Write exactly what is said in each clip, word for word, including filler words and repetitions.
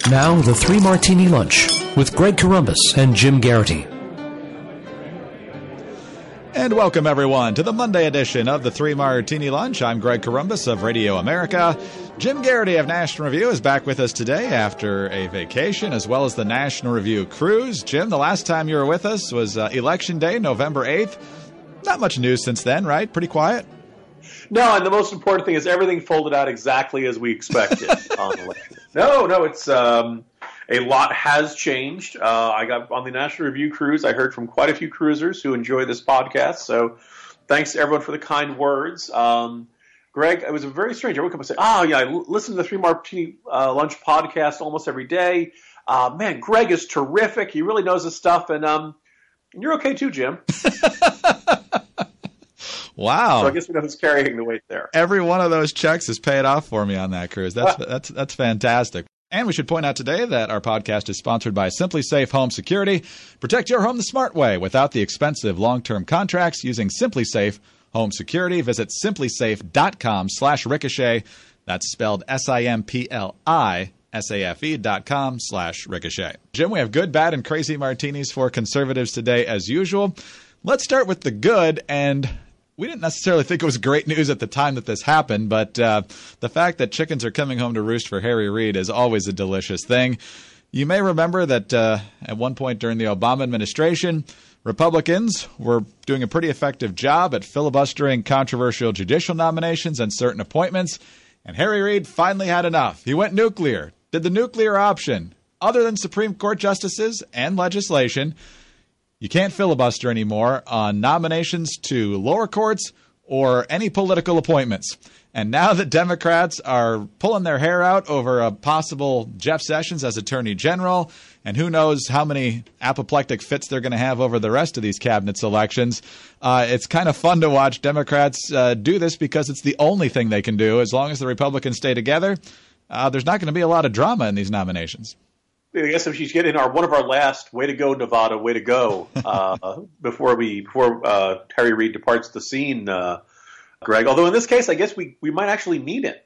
Now, the Three Martini Lunch with Greg Corombos and Jim Garrity. And welcome, everyone, to the Monday edition of the Three Martini Lunch. I'm Greg Corombos of Radio America. Jim Garrity of National Review is back with us today after a vacation, as well as the National Review cruise. Jim, the last time you were with us was uh, Election Day, November eighth. Not much news since then, right? Pretty quiet? No, and the most important thing is everything folded out exactly as we expected on election. No, no, it's um, a lot has changed. Uh, I got on the National Review cruise. I heard from quite a few cruisers who enjoy this podcast. So thanks to everyone for the kind words. Um, Greg, it was very strange. Everyone come and say, oh, yeah, I l- listen to the Three Martini uh, Lunch podcast almost every day. Uh, man, Greg is terrific. He really knows his stuff. And, um, and you're okay too, Jim. Wow. So I guess we know who's carrying the weight there. Every one of those checks is paid off for me on that cruise. That's that's that's fantastic. And we should point out today that our podcast is sponsored by Simply Safe Home Security. Protect your home the smart way without the expensive long-term contracts using Simply Safe Home Security. Visit simplysafe.com slash ricochet. That's spelled S I M P L I S A F E dot com slash ricochet. Jim, we have good, bad, and crazy martinis for conservatives today as usual. Let's start with the good, and we didn't necessarily think it was great news at the time that this happened, but uh, the fact that chickens are coming home to roost for Harry Reid is always a delicious thing. You may remember that uh, at one point during the Obama administration, Republicans were doing a pretty effective job at filibustering controversial judicial nominations and certain appointments, and Harry Reid finally had enough. He went nuclear, did the nuclear option. Other than Supreme Court justices and legislation, you can't filibuster anymore on nominations to lower courts or any political appointments. And now that Democrats are pulling their hair out over a possible Jeff Sessions as Attorney General, and who knows how many apoplectic fits they're going to have over the rest of these cabinet elections, uh, it's kind of fun to watch Democrats uh, do this because it's the only thing they can do. As long as the Republicans stay together, uh, there's not going to be a lot of drama in these nominations. I guess if she's getting our one of our last "way to go, Nevada, way to go" uh, before we before uh, Harry Reid departs the scene, uh, Greg. Although in this case, I guess we, we might actually need it,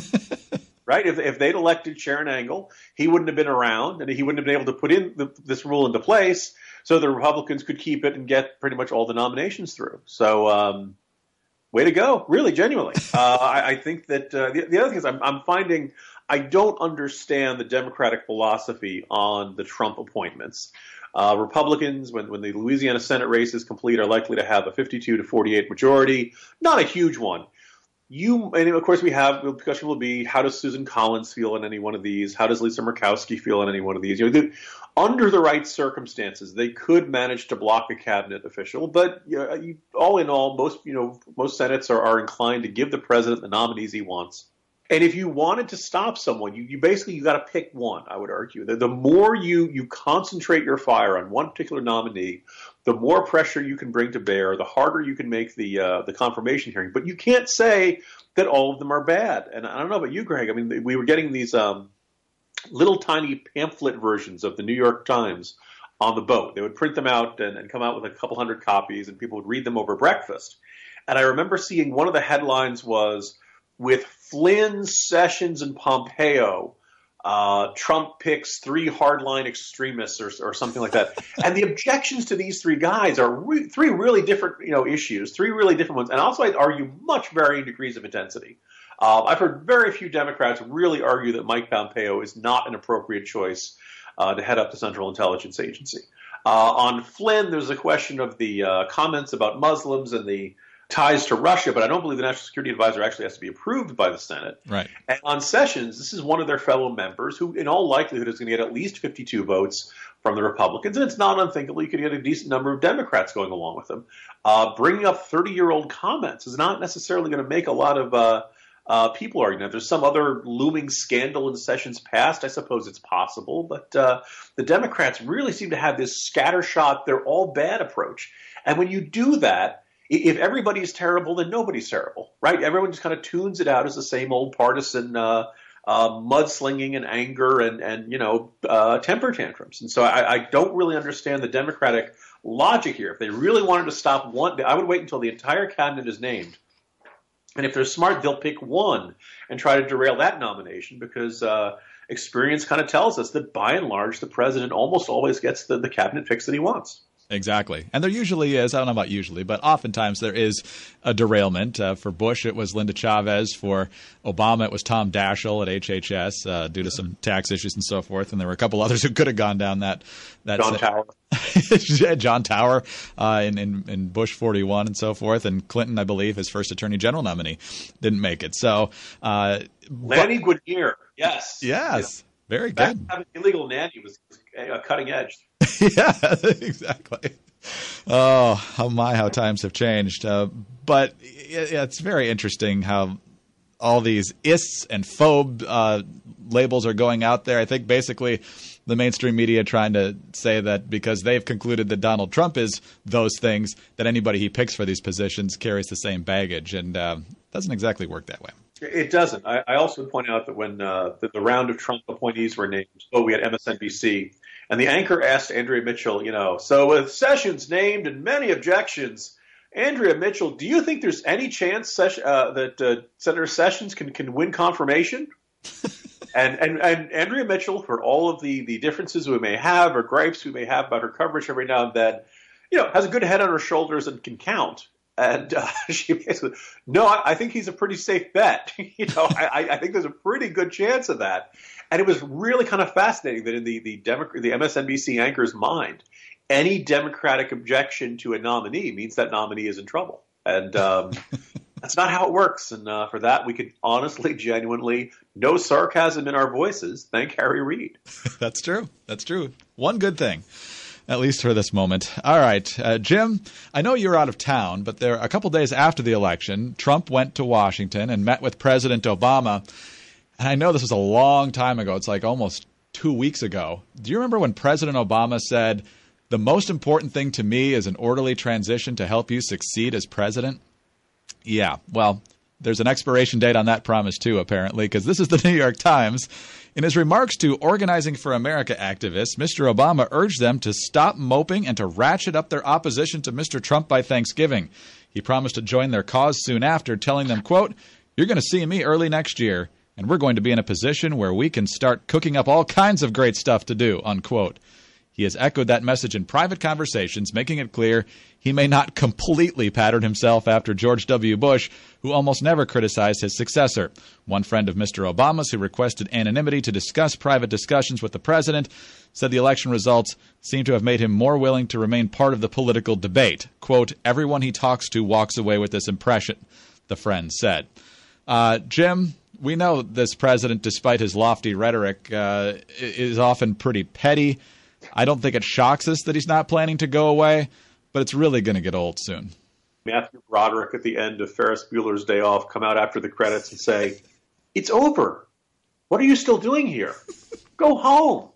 right? If if they'd elected Sharon Angle, he wouldn't have been around, and he wouldn't have been able to put in the, this rule into place, so the Republicans could keep it and get pretty much all the nominations through. So, um, way to go, really, genuinely. Uh, I, I think that uh, the, the other thing is I'm, I'm finding. I don't understand the Democratic philosophy on the Trump appointments. Uh, Republicans, when, when the Louisiana Senate race is complete, are likely to have a fifty-two to forty-eight majority. Not a huge one. You, and of course, we have the discussion will be, how does Susan Collins feel in any one of these? How does Lisa Murkowski feel in any one of these? You know, the, under the right circumstances, they could manage to block a cabinet official. But you know, you, all in all, most you know most Senates are, are inclined to give the president the nominees he wants. And if you wanted to stop someone, you, you basically you got to pick one. I would argue the, the more you you concentrate your fire on one particular nominee, the more pressure you can bring to bear, the harder you can make the uh, the confirmation hearing. But you can't say that all of them are bad. And I don't know about you, Greg. I mean, we were getting these um, little tiny pamphlet versions of the New York Times on the boat. They would print them out and, and come out with a couple hundred copies, and people would read them over breakfast. And I remember seeing one of the headlines was, with Flynn, Sessions, and Pompeo, uh, Trump picks three hardline extremists or, or something like that. And the objections to these three guys are re- three really different, you know, issues, three really different ones. And also I'd argue much varying degrees of intensity. Uh, I've heard very few Democrats really argue that Mike Pompeo is not an appropriate choice uh, to head up the Central Intelligence Agency. Uh, on Flynn, there's a question of the uh, comments about Muslims and the ties to Russia, but I don't believe the National Security Advisor actually has to be approved by the Senate. Right. And on Sessions, this is one of their fellow members who, in all likelihood, is going to get at least fifty-two votes from the Republicans, and it's not unthinkable you could get a decent number of Democrats going along with them. Uh, bringing up thirty-year-old comments is not necessarily going to make a lot of uh, uh, people arguing. If there's some other looming scandal in Sessions' past, I suppose it's possible, but uh, the Democrats really seem to have this scattershot, they're all bad approach. And when you do that, if everybody is terrible, then nobody's terrible, right? Everyone just kind of tunes it out as the same old partisan uh, uh, mudslinging and anger and, and you know, uh, temper tantrums. And so I, I don't really understand the Democratic logic here. If they really wanted to stop one, I would wait until the entire cabinet is named. And if they're smart, they'll pick one and try to derail that nomination because uh, experience kind of tells us that by and large, the president almost always gets the, the cabinet fix that he wants. Exactly. And there usually is, I don't know about usually, but oftentimes there is a derailment. Uh, for Bush, it was Linda Chavez. For Obama, it was Tom Daschle at H H S uh, due to some tax issues and so forth. And there were a couple others who could have gone down that. that John Tower. John Tower uh, in, in, in Bush forty-one and so forth. And Clinton, I believe, his first attorney general nominee, didn't make it. So uh, Lanny but, Guinier, yes. Yes. Yeah. Very Back good. Having illegal nanny was a cutting edge. Yeah, exactly. Oh, how my, how times have changed. Uh, but it, it's very interesting how all these ists and phobe uh, labels are going out there. I think basically the mainstream media trying to say that because they've concluded that Donald Trump is those things, that anybody he picks for these positions carries the same baggage. And uh, it doesn't exactly work that way. It doesn't. I, I also would point out that when uh, the, the round of Trump appointees were named, oh, we had M S N B C, and the anchor asked Andrea Mitchell, you know, so with Sessions named and many objections, Andrea Mitchell, do you think there's any chance uh, that uh, Senator Sessions can, can win confirmation? and, and and Andrea Mitchell, for all of the, the differences we may have or gripes we may have about her coverage every now and then, you know, has a good head on her shoulders and can count. And uh, she basically, no, I, I think he's a pretty safe bet. you know, I, I think there's a pretty good chance of that. And it was really kind of fascinating that in the the, Demo- the M S N B C anchor's mind, any Democratic objection to a nominee means that nominee is in trouble. And um, that's not how it works. And uh, for that, we could honestly, genuinely, no sarcasm in our voices, thank Harry Reid. That's true. That's true. One good thing. At least for this moment. All right. Uh, Jim, I know you're out of town, but there a couple days after the election, Trump went to Washington and met with President Obama. And I know this was a long time ago. It's like almost two weeks ago. Do you remember when President Obama said, the most important thing to me is an orderly transition to help you succeed as president? Yeah, well, there's an expiration date on that promise too, apparently, because this is the New York Times. In his remarks to Organizing for America activists, Mister Obama urged them to stop moping and to ratchet up their opposition to Mister Trump by Thanksgiving. He promised to join their cause soon after, telling them, quote, you're going to see me early next year, and we're going to be in a position where we can start cooking up all kinds of great stuff to do, unquote. He has echoed that message in private conversations, making it clear he may not completely pattern himself after George W. Bush, who almost never criticized his successor. One friend of Mister Obama's, who requested anonymity to discuss private discussions with the president, said the election results seem to have made him more willing to remain part of the political debate. Quote, everyone he talks to walks away with this impression, the friend said. Uh, Jim, we know this president, despite his lofty rhetoric, uh, is often pretty petty. I don't think it shocks us that he's not planning to go away, but it's really going to get old soon. Matthew Broderick at the end of Ferris Bueller's Day Off come out after the credits and say, it's over. What are you still doing here? Go home.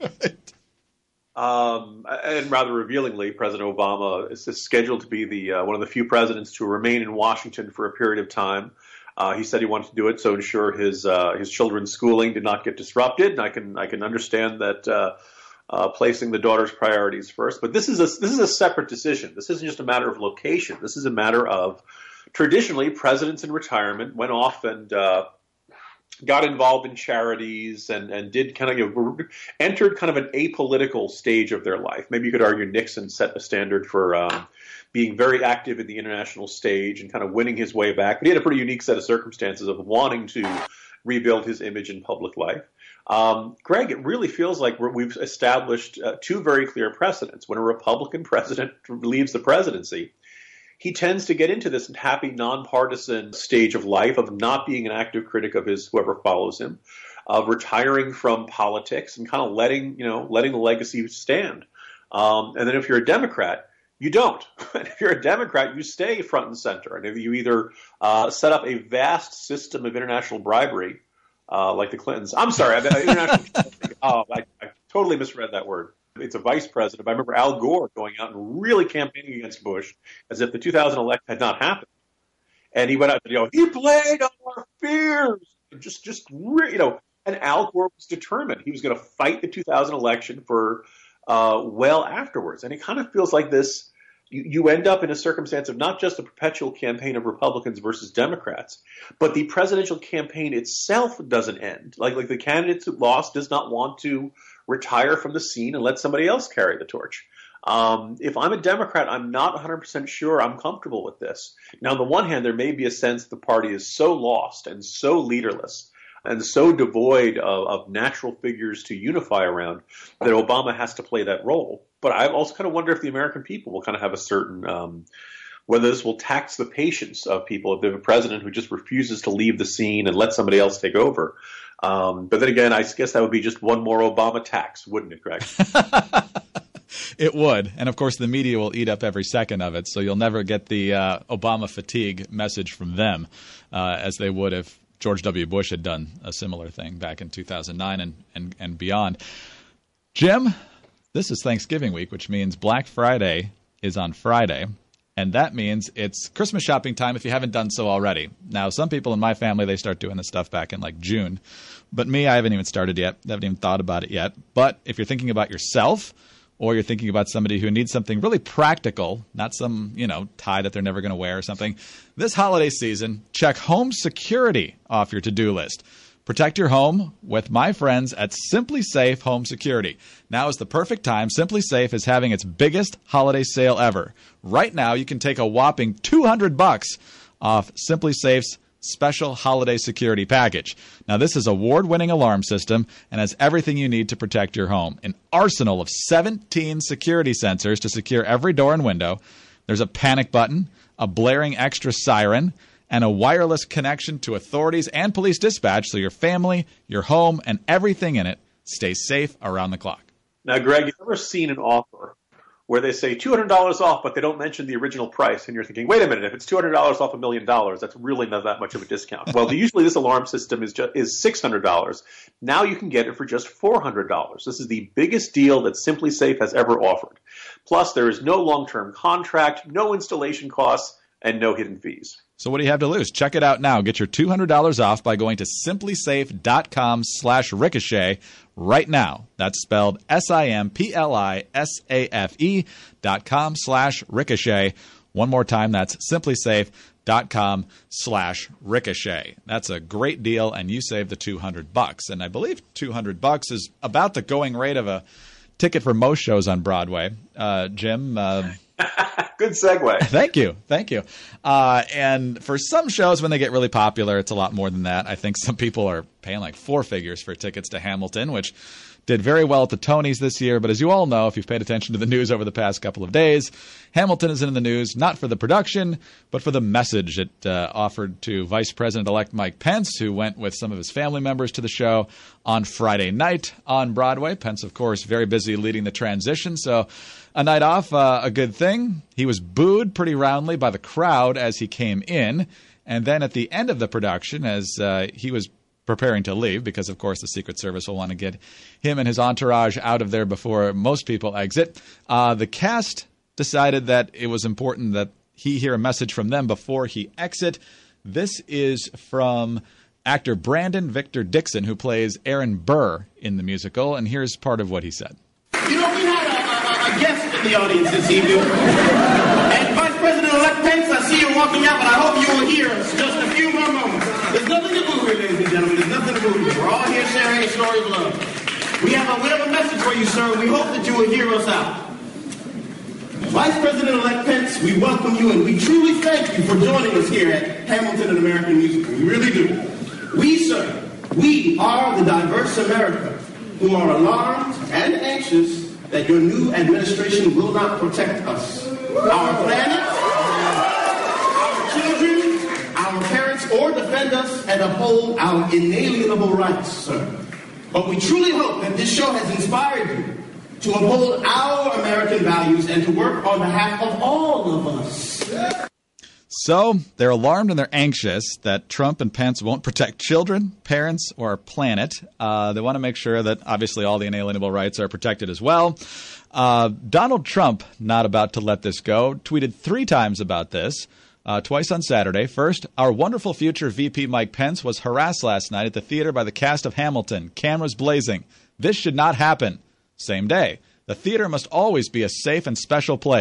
um, and rather revealingly, President Obama is scheduled to be the uh, one of the few presidents to remain in Washington for a period of time. Uh, he said he wanted to do it so ensure his uh, his children's schooling did not get disrupted. And I can I can understand that uh, uh, placing the daughter's priorities first. But this is a this is a separate decision. This isn't just a matter of location. This is a matter of traditionally presidents in retirement went off and uh, got involved in charities and, and did kind of you know, entered kind of an apolitical stage of their life. Maybe you could argue Nixon set the standard for um, being very active in the international stage and kind of winning his way back. But he had a pretty unique set of circumstances of wanting to rebuild his image in public life. Um, Greg, it really feels like we're, we've established uh, two very clear precedents. When a Republican president leaves the presidency, he tends to get into this happy, nonpartisan stage of life of not being an active critic of his whoever follows him, of retiring from politics and kind of letting you know letting the legacy stand. Um, and then if you're a Democrat, you don't. And if you're a Democrat, you stay front and center. And if you either uh, set up a vast system of international bribery, uh, like the Clintons. I'm sorry, I mean, international. oh, I, I totally misread that word. It's a vice president. I remember Al Gore going out and really campaigning against Bush as if the two thousand election had not happened. And he went out and, you know, he played on our fears. Just, just, you know, and Al Gore was determined. He was going to fight the two thousand election for uh, well afterwards. And it kind of feels like this you, you end up in a circumstance of not just a perpetual campaign of Republicans versus Democrats, but the presidential campaign itself doesn't end. Like, like the candidate who lost does not want to retire from the scene and let somebody else carry the torch. Um, if I'm a Democrat, I'm not one hundred percent sure I'm comfortable with this. Now, on the one hand, there may be a sense the party is so lost and so leaderless and so devoid of, of natural figures to unify around that Obama has to play that role. But I also kind of wonder if the American people will kind of have a certain um, whether this will tax the patience of people if they have a president who just refuses to leave the scene and let somebody else take over. Um, but then again, I guess that would be just one more Obama tax, wouldn't it, Greg? It would. And, of course, the media will eat up every second of it, so you'll never get the uh, Obama fatigue message from them uh, as they would if George W. Bush had done a similar thing back in two thousand nine and, and, and beyond. Jim, this is Thanksgiving week, which means Black Friday is on Friday, and that means it's Christmas shopping time if you haven't done so already. Now, some people in my family, they start doing this stuff back in, like, June. But me, I haven't even started yet. I haven't even thought about it yet. But if you're thinking about yourself, or you're thinking about somebody who needs something really practical, not some, you know, tie that they're never going to wear or something, this holiday season, check home security off your to-do list. Protect your home with my friends at Simply Safe Home Security. Now is the perfect time. Simply Safe is having its biggest holiday sale ever. Right now, you can take a whopping two hundred bucks off Simply Safe's special holiday security package. Now, this is award-winning alarm system and has everything you need to protect your home. An arsenal of seventeen security sensors to secure every door and window. There's a panic button, a blaring extra siren, and a wireless connection to authorities and police dispatch so your family, your home, and everything in it stays safe around the clock. Now, Greg, you've ever seen an offer where they say two hundred dollars off, but they don't mention the original price, and you're thinking, wait a minute, if it's two hundred dollars off a million dollars, that's really not that much of a discount. Well, usually this alarm system is just, is six hundred dollars. Now you can get it for just four hundred dollars. This is the biggest deal that Simply Safe has ever offered. Plus, there is no long-term contract, no installation costs, and no hidden fees. So what do you have to lose? Check it out now. Get your two hundred dollars off by going to simplysafe.com slash ricochet right now. That's spelled S I M P L I S A F E dot com slash ricochet. One more time, that's simplysafe.com slash ricochet. That's a great deal, and you save the two hundred bucks. And I believe two hundred bucks is about the going rate of a ticket for most shows on Broadway. Uh, Jim, uh, good segue. Thank you. Thank you. Uh, and for some shows, when they get really popular, it's a lot more than that. I think some people are paying like four figures for tickets to Hamilton, which did very well at the Tonys this year. But as you all know, if you've paid attention to the news over the past couple of days, Hamilton is in the news not for the production, but for the message it uh, offered to Vice President-elect Mike Pence, who went with some of his family members to the show on Friday night on Broadway. Pence, of course, very busy leading the transition, so a night off, uh, a good thing. He was booed pretty roundly by the crowd as he came in. And then at the end of the production, as uh, he was preparing to leave, because, of course, the Secret Service will want to get him and his entourage out of there before most people exit, uh, the cast decided that it was important that he hear a message from them before he exit. This is from actor Brandon Victor Dixon, who plays Aaron Burr in the musical, and here's part of what he said. You know, we had a, a, a guest in the audience this evening, and Vice President-elect Pence, I see you walking out, but I hope you will hear us just a few more moments. There's nothing to boo here, ladies and gentlemen. There's nothing to boo here. We're all here sharing a story of love. We have a, we have a message for you, sir, and we hope that you will hear us out. Vice President-elect Pence, we welcome you, and we truly thank you for joining us here at Hamilton, an American Musical. We really do. We, sir, we are the diverse America who are alarmed and anxious that your new administration will not protect us, our planet, our children, our parents, or defend us and uphold our inalienable rights, sir. But we truly hope that this show has inspired you to uphold our American values and to work on behalf of all of us. So they're alarmed and they're anxious that Trump and Pence won't protect children, parents, or our planet. Uh, they want to make sure that, obviously, all the inalienable rights are protected as well. Uh, Donald Trump, not about to let this go, tweeted three times about this, uh, twice on Saturday. First, our wonderful future V P Mike Pence was harassed last night at the theater by the cast of Hamilton, cameras blazing. This should not happen. Same day. The theater must always be a safe and special place.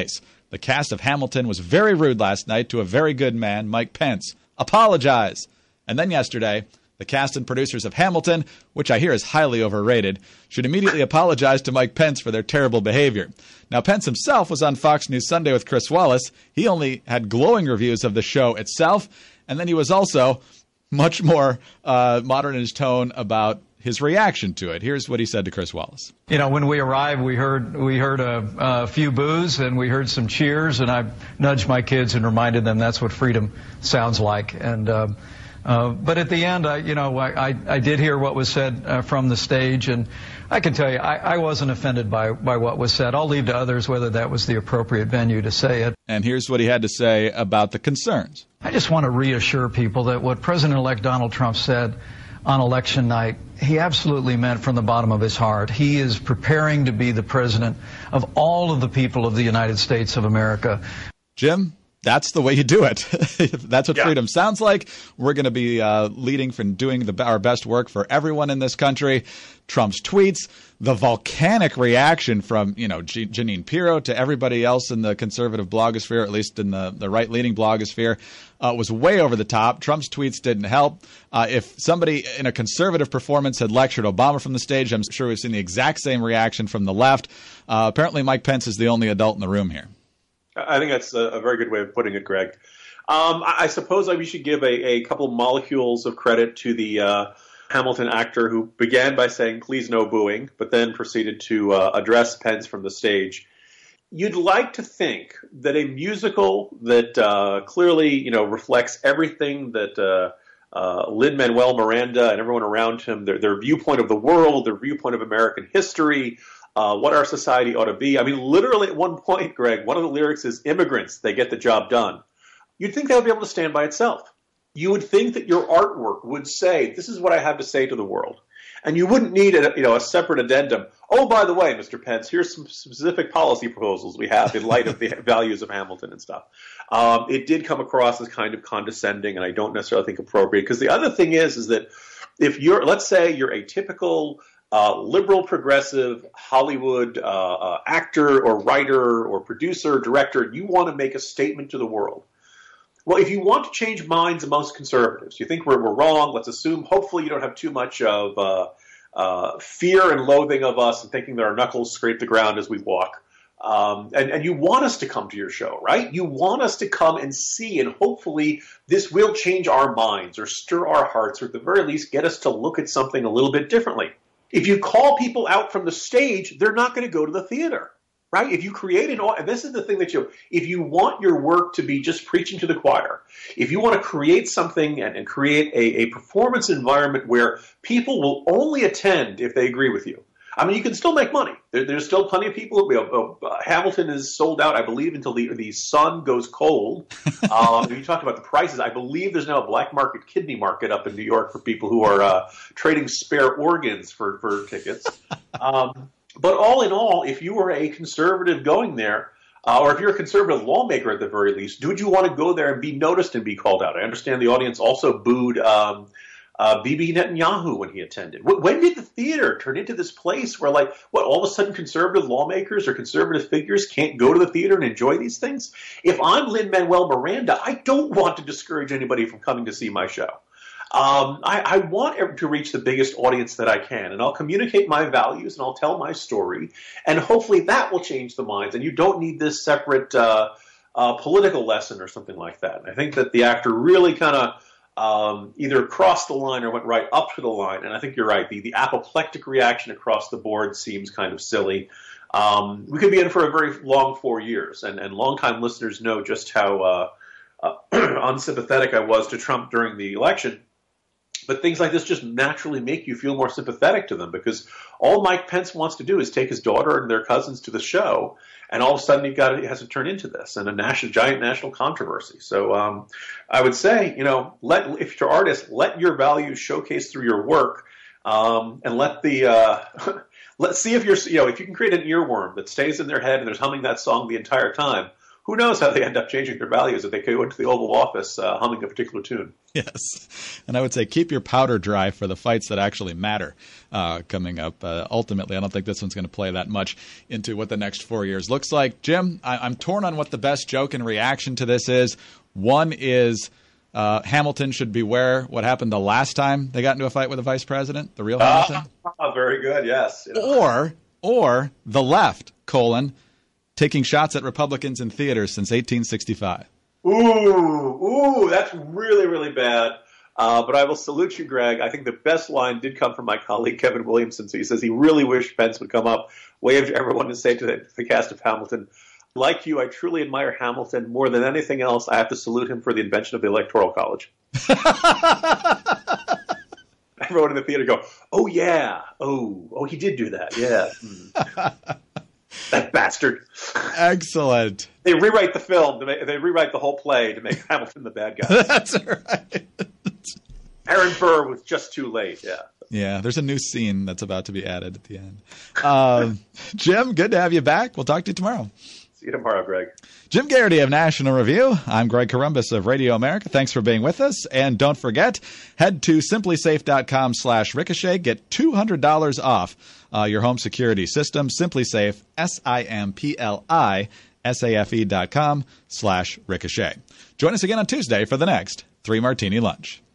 The cast of Hamilton was very rude last night to a very good man, Mike Pence. Apologize. And then yesterday, the cast and producers of Hamilton, which I hear is highly overrated, should immediately apologize to Mike Pence for their terrible behavior. Now, Pence himself was on Fox News Sunday with Chris Wallace. He only had glowing reviews of the show itself, and then he was also much more uh, modern in his tone about his reaction to it. Here's what he said to Chris Wallace. You know, when we arrived, we heard we heard a, a few boos and we heard some cheers, and I nudged my kids and reminded them that's what freedom sounds like. And uh, uh, but at the end, I, you know, I, I, I did hear what was said uh, from the stage, and I can tell you, I, I wasn't offended by, by what was said. I'll leave to others whether that was the appropriate venue to say it. And here's what he had to say about the concerns. I just want to reassure people that what President-elect Donald Trump said on election night, he absolutely meant from the bottom of his heart. He is preparing to be the president of all of the people of the United States of America. Jim, that's the way you do it. That's what yeah. freedom sounds like. We're going to be uh, leading from doing the, our best work for everyone in this country. Trump's tweets, the volcanic reaction from, you know, G- Jeanine Pirro to everybody else in the conservative blogosphere, at least in the, the right-leaning blogosphere, uh, was way over the top. Trump's tweets didn't help. Uh, if somebody in a conservative performance had lectured Obama from the stage, I'm sure we've seen the exact same reaction from the left. Uh, apparently Mike Pence is the only adult in the room here. I think that's a, a very good way of putting it, Greg. Um, I, I suppose we should give a, a couple molecules of credit to the uh, Hamilton actor who began by saying, please no booing, but then proceeded to uh, address Pence from the stage. You'd like to think that a musical that uh, clearly, you know, reflects everything that uh, uh, Lin-Manuel Miranda and everyone around him, their, their viewpoint of the world, their viewpoint of American history, Uh, what our society ought to be. I mean, literally at one point, Greg, one of the lyrics is immigrants, they get the job done. You'd think that would be able to stand by itself. You would think that your artwork would say, this is what I have to say to the world. And you wouldn't need a, you know, a separate addendum. Oh, by the way, Mister Pence, here's some specific policy proposals we have in light of the values of Hamilton and stuff. Um, it did come across as kind of condescending, and I don't necessarily think appropriate. Because the other thing is, is that if you're, let's say you're a typical Uh, liberal, progressive Hollywood uh, uh, actor or writer or producer, director, you want to make a statement to the world. Well, if you want to change minds amongst conservatives, you think we're, we're wrong, let's assume, hopefully you don't have too much of uh, uh, fear and loathing of us and thinking that our knuckles scrape the ground as we walk. Um, and, and you want us to come to your show, right? You want us to come and see, and hopefully this will change our minds or stir our hearts, or at the very least get us to look at something a little bit differently. If you call people out from the stage, they're not going to go to the theater, right? If you create an, and this is the thing that you, if you want your work to be just preaching to the choir, if you want to create something and, and create a, a performance environment where people will only attend if they agree with you. I mean, you can still make money. There, there's still plenty of people. You know, uh, Hamilton is sold out, I believe, until the, the sun goes cold. Um, you talked about the prices. I believe there's now a black market kidney market up in New York for people who are uh, trading spare organs for, for tickets. Um, but all in all, if you were a conservative going there, uh, or if you're a conservative lawmaker at the very least, would you want to go there and be noticed and be called out? I understand the audience also booed um, Uh, Bibi Netanyahu when he attended. When did the theater turn into this place where, like, what, all of a sudden conservative lawmakers or conservative figures can't go to the theater and enjoy these things? If I'm Lin-Manuel Miranda, I don't want to discourage anybody from coming to see my show. Um, I, I want to reach the biggest audience that I can, and I'll communicate my values and I'll tell my story, and hopefully that will change the minds, and you don't need this separate uh, uh, political lesson or something like that. And I think that the actor really kind of Um, either crossed the line or went right up to the line. And I think you're right. The, the apoplectic reaction across the board seems kind of silly. Um, we could be in for a very long four years. And, and longtime listeners know just how uh, uh, unsympathetic I was to Trump during the election. But things like this just naturally make you feel more sympathetic to them, because all Mike Pence wants to do is take his daughter and their cousins to the show, and all of a sudden he got it has to turn into this and a national, giant national controversy. So um, I would say, you know, let if you're an artist, let your values showcase through your work, um, and let the uh, let's see if you're you know if you can create an earworm that stays in their head and they're humming that song the entire time. who knows how they end up changing their values if they go into the Oval Office uh, humming a particular tune. Yes. And I would say keep your powder dry for the fights that actually matter uh, coming up. Uh, ultimately, I don't think this one's going to play that much into what the next four years looks like. Jim, I- I'm torn on what the best joke and reaction to this is. One is uh, Hamilton should beware what happened the last time they got into a fight with a vice president, the real Hamilton. Ah, very good, yes. You know. Or, or the left, colon, taking shots at Republicans in theaters since eighteen sixty-five. Ooh, ooh, that's really, really bad. Uh, but I will salute you, Greg. I think the best line did come from my colleague, Kevin Williamson. So he says he really wished Pence would come up, wave to everyone, and say to the, to the cast of Hamilton, like you, I truly admire Hamilton. More than anything else, I have to salute him for the invention of the Electoral College. Everyone in the theater go, oh, yeah. Oh, oh, he did do that. Yeah. Mm. That bastard. Excellent. They rewrite the film. To make, they rewrite the whole play to make Hamilton the bad guy. That's right. Aaron Burr was just too late. Yeah. Yeah, there's a new scene that's about to be added at the end. Um, Jim, good to have you back. We'll talk to you tomorrow. See you tomorrow, Greg. Jim Garrity of National Review. I'm Greg Corombos of Radio America. Thanks for being with us. And don't forget, head to simplysafe.com slash ricochet. Get two hundred dollars off uh, your home security system. SimpliSafe, S I M P L I S A F E dot com slash ricochet. Join us again on Tuesday for the next Three Martini Lunch.